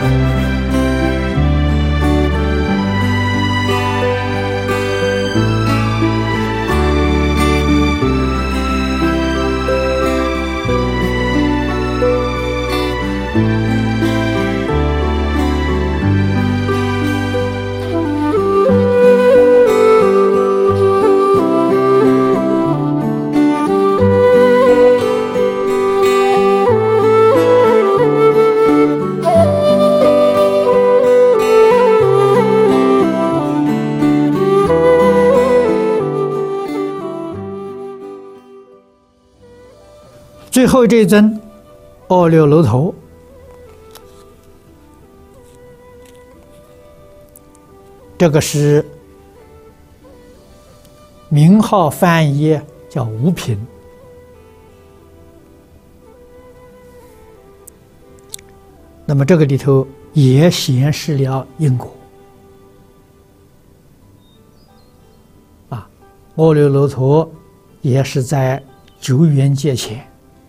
最后这一尊阿耨楼头，这个是名号翻译叫无凭。那么这个里头也显示了因果啊，阿耨楼头也是在9元节前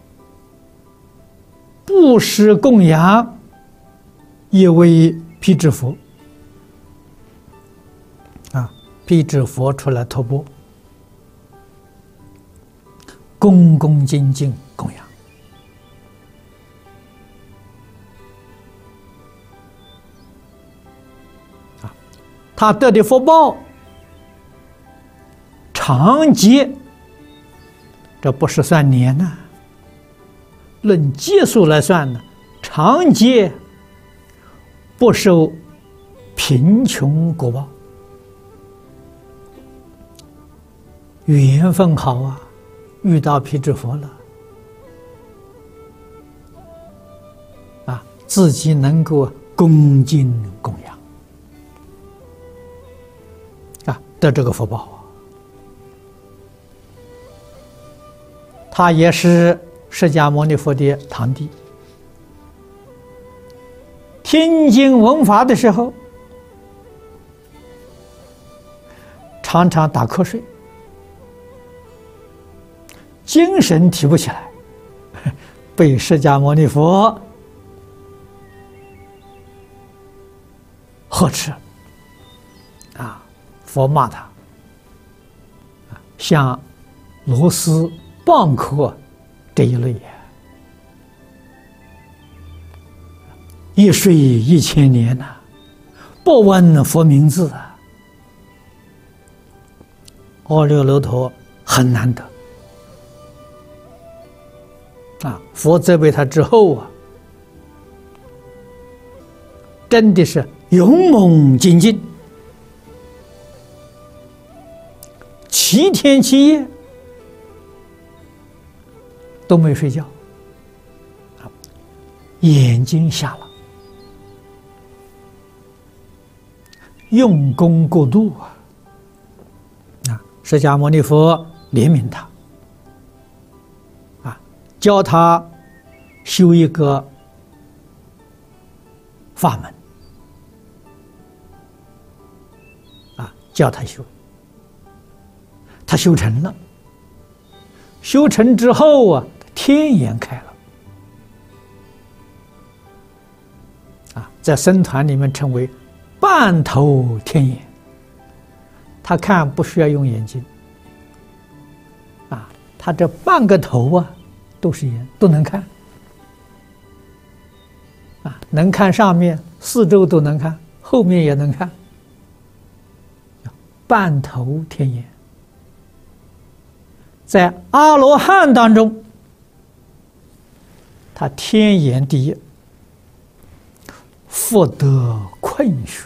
布施供养一位辟支佛啊，辟支佛出来托钵，恭恭敬敬供养啊，他得的福报长劫，这不是算年呐，论劫数来算呢，长劫不受贫穷果报，缘分好啊，遇到辟支佛了啊，自己能够恭敬供养啊，得这个福报啊。他也是释迦牟尼佛的堂弟，听经闻法的时候，常常打瞌睡，精神提不起来，被释迦牟尼佛呵斥啊，佛骂他像螺丝蚌壳这一类，一睡1000年呐，不闻佛名字啊，阿耨楼头很难得啊！佛责备他之后啊，真的是勇猛精进，7天7夜都没睡觉，眼睛瞎了，用功过度啊！释迦牟尼佛怜悯他，啊，教他修一个法门，啊，教他修，他修成了，修成之后啊，天眼开了，啊，在僧团里面称为半头天眼，他看不需要用眼睛，啊，他这半个头啊都是眼，都能看，啊，能看上面，四周都能看，后面也能看，半头天眼，在阿罗汉当中，他天眼第一，福德困学。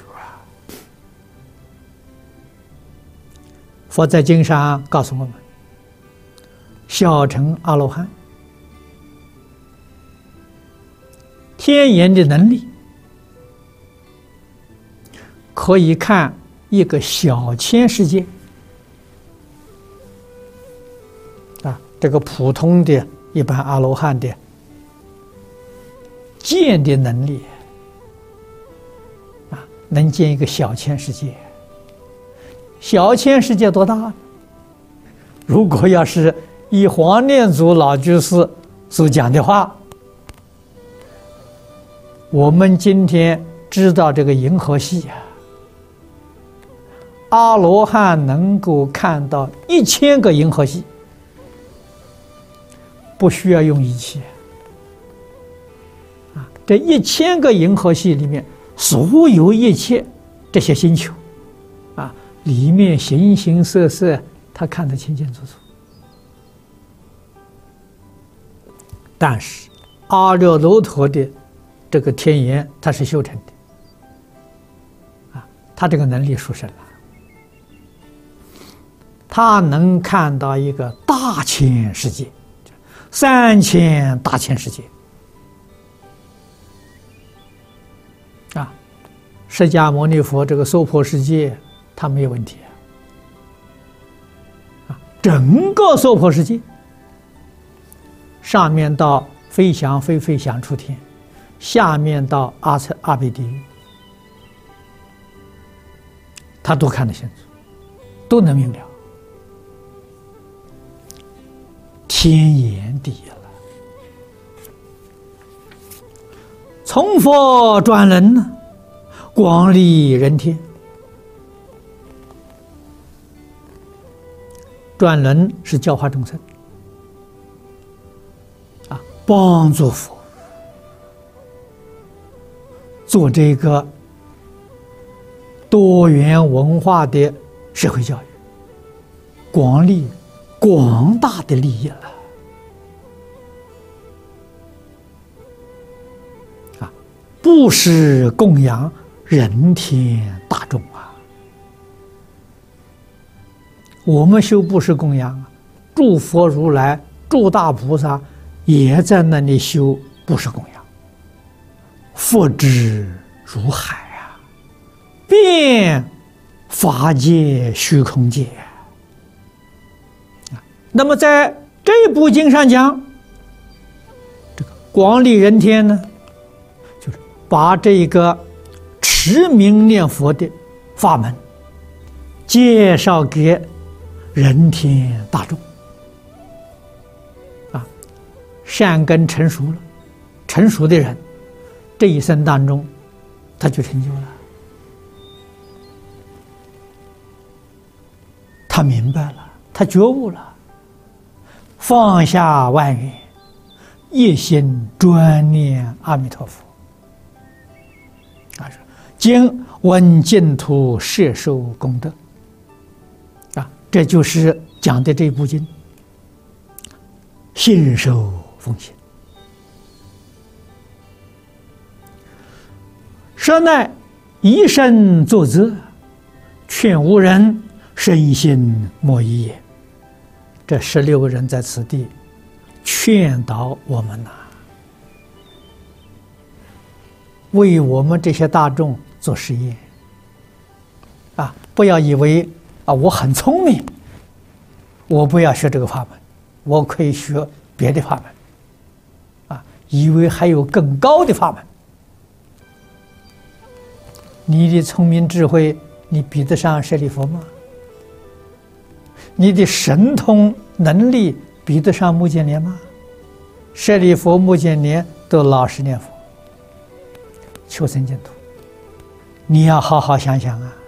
佛在经上告诉我们，小乘阿罗汉天眼的能力，可以看一个小千世界啊，这个普通的一般阿罗汉的见的能力啊，能见一个小千世界。小千世界多大呢？如果要是以黄念祖老居士所讲的话， 我们今天知道这个银河系呀，阿罗汉能够看到1000个银河系，不需要用仪器啊。这1000个银河系里面，所有一切这些星球啊，里面形形色色，他看得清清楚楚。但是阿耨罗陀的这个天眼，它是修成的啊，他这个能力殊胜了，他能看到一个大千世界，3000大千世界啊。释迦牟尼佛这个娑婆世界，他没有问题啊。整个娑婆世界，上面到飞翔非飞翔出天，下面到阿鼻地狱，他都看得清楚，都能明了。天眼第一了。从佛转轮呢，广利人天。转轮是教化众生啊，帮助佛做这个多元文化的社会教育，广大的利益了啊！布施供养人天大众啊！我们修布施供养，诸佛如来、诸大菩萨也在那里修布施供养，福之如海啊，遍法界虚空界。那么在这部经上讲，这个广利人天呢，就是把这个持名念佛的法门介绍给人天大众啊，善根成熟了，成熟的人这一生当中他就成就了，他明白了，他觉悟了，放下万缘，一心专念阿弥陀佛。啊，今闻净土摄受功德。啊，这就是讲的这部经，信受奉行。舍乃以身作则，劝无人身心莫疑也。这16个人在此地劝导我们呐，为我们这些大众做实验啊！不要以为啊我很聪明，我不要学这个法门，我可以学别的法门啊！以为还有更高的法门，你的聪明智慧，你比得上舍利弗吗？你的神通能力比得上目犍连吗？舍利弗、目犍连都老实念佛，求生净土。你要好好想想啊！